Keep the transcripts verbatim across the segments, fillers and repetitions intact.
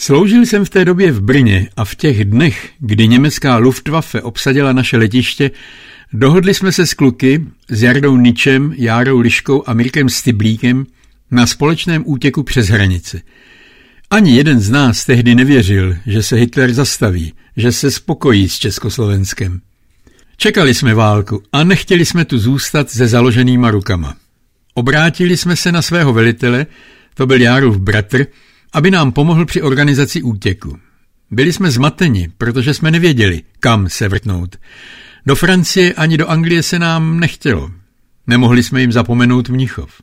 Sloužil jsem v té době v Brně a v těch dnech, kdy německá Luftwaffe obsadila naše letiště, dohodli jsme se s kluky, s Jardou Ničem, Járou Liškou a Mirkem Styblíkem na společném útěku přes hranice. Ani jeden z nás tehdy nevěřil, že se Hitler zastaví, že se spokojí s Československem. Čekali jsme válku a nechtěli jsme tu zůstat se založenýma rukama. Obrátili jsme se na svého velitele, to byl Járův bratr, aby nám pomohl při organizaci útěku. Byli jsme zmateni, protože jsme nevěděli, kam se vrtnout. Do Francie ani do Anglie se nám nechtělo. Nemohli jsme jim zapomenout Mnichov.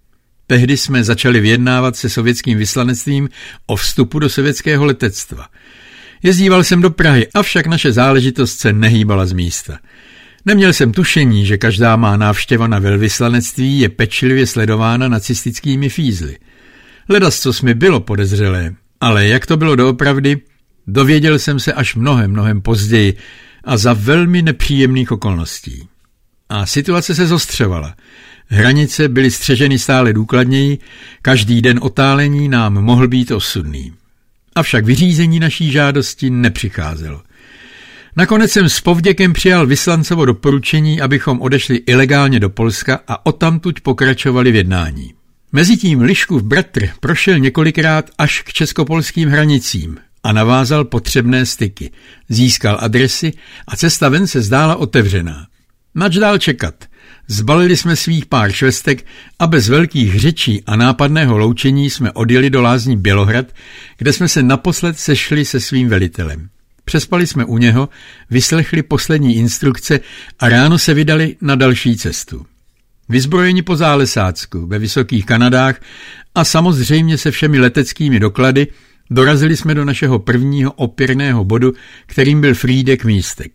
Tehdy jsme začali vyjednávat se sovětským vyslanectvím o vstupu do sovětského letectva. Jezdíval jsem do Prahy, avšak naše záležitost se nehýbala z místa. Neměl jsem tušení, že každá má návštěva na velvyslanectví je pečlivě sledována nacistickými fízly. Ledascos mi bylo podezřelé, ale jak to bylo doopravdy, dověděl jsem se až mnohem, mnohem později a za velmi nepříjemných okolností. A situace se zostřovala. Hranice byly střeženy stále důkladněji, každý den otálení nám mohl být osudný. Avšak vyřízení naší žádosti nepřicházelo. Nakonec jsem s povděkem přijal vyslancovo doporučení, abychom odešli ilegálně do Polska a odtamtud pokračovali v jednání. Mezitím Liškův bratr prošel několikrát až k českopolským hranicím a navázal potřebné styky, získal adresy a cesta ven se zdála otevřená. Nač dál čekat? Zbalili jsme svých pár švestek a bez velkých řečí a nápadného loučení jsme odjeli do lázní Bělohrad, kde jsme se naposled sešli se svým velitelem. Přespali jsme u něho, vyslechli poslední instrukce a ráno se vydali na další cestu. Vyzbrojeni po Zálesácku, ve Vysokých Kanadách a samozřejmě se všemi leteckými doklady dorazili jsme do našeho prvního opěrného bodu, kterým byl Frýdek Místek.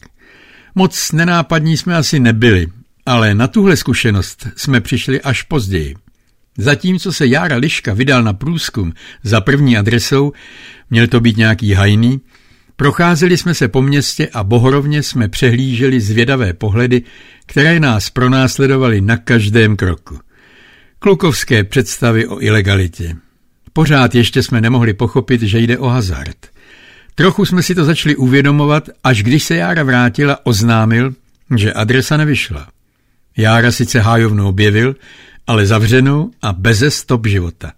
Moc nenápadní jsme asi nebyli, ale na tuhle zkušenost jsme přišli až později. Zatímco se Jára Liška vydal na průzkum za první adresou, měl to být nějaký hajný, procházeli jsme se po městě a bohorovně jsme přehlíželi zvědavé pohledy, které nás pronásledovaly na každém kroku. Klukovské představy o ilegalitě. Pořád ještě jsme nemohli pochopit, že jde o hazard. Trochu jsme si to začali uvědomovat, až když se Jára vrátila, oznámil, že adresa nevyšla. Jára sice hájovnu objevil, ale zavřenou a beze stop života.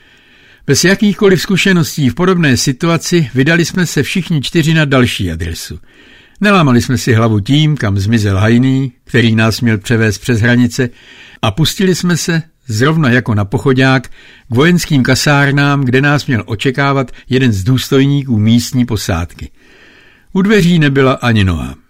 Bez jakýchkoliv zkušeností v podobné situaci vydali jsme se všichni čtyři na další adresu. Nelámali jsme si hlavu tím, kam zmizel hajný, který nás měl převést přes hranice, a pustili jsme se, zrovna jako na pochodák, k vojenským kasárnám, kde nás měl očekávat jeden z důstojníků místní posádky. U dveří nebyla ani noha.